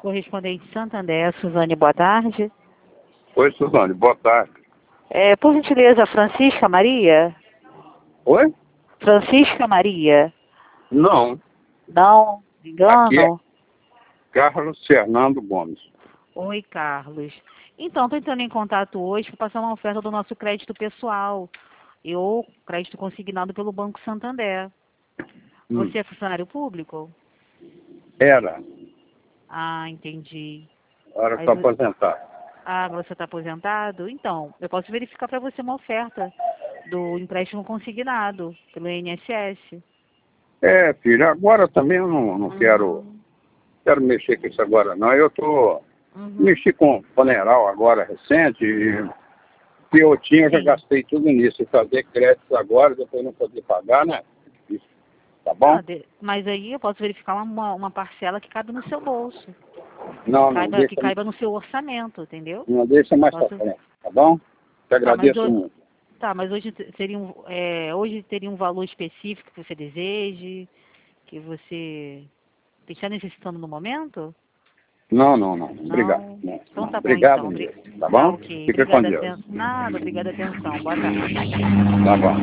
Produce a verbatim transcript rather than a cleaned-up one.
Correspondente Santander, Suzane, boa tarde. Oi, Suzane, boa tarde. É, por gentileza, Francisca Maria? Oi? Francisca Maria? Não, Não, aqui é engano. Carlos Fernando Gomes. Oi, Carlos. Então, estou entrando em contato hoje para passar uma oferta do nosso crédito pessoal. Eu, crédito consignado pelo Banco Santander. Hum. Você é funcionário público? Era, Ah, entendi. era Aí para você... aposentar. Ah, você está aposentado? Então, eu posso verificar para você uma oferta do empréstimo consignado pelo I N S S. É, filho, agora também eu não, não Uhum. quero, quero mexer com isso agora, não. Eu tô, Uhum. mexi com funeral agora recente, e que eu tinha, eu já Sim. gastei tudo nisso. E fazer crédito agora, depois não poder pagar, né? Isso, tá bom? Ah, de- mas aí eu posso verificar uma, uma parcela que cabe no seu bolso, Não, não, caiba, que deixa, caiba no seu orçamento, entendeu? não deixa mais pra Posso... frente, tá bom? Te Tá, mas, agradeço ho- muito. tá, mas hoje te- seria um, é, hoje teria um valor específico que você deseje, que você está necessitando no momento? Não, não, não. Obrigado. Não? Não, Então não. tá bom, Obrigado então. Obri- mesmo. Tá Tá bom? ok. Fica com Obrigada, Deus. aten... Nada, obrigada a atenção. Boa tarde. Tá bom.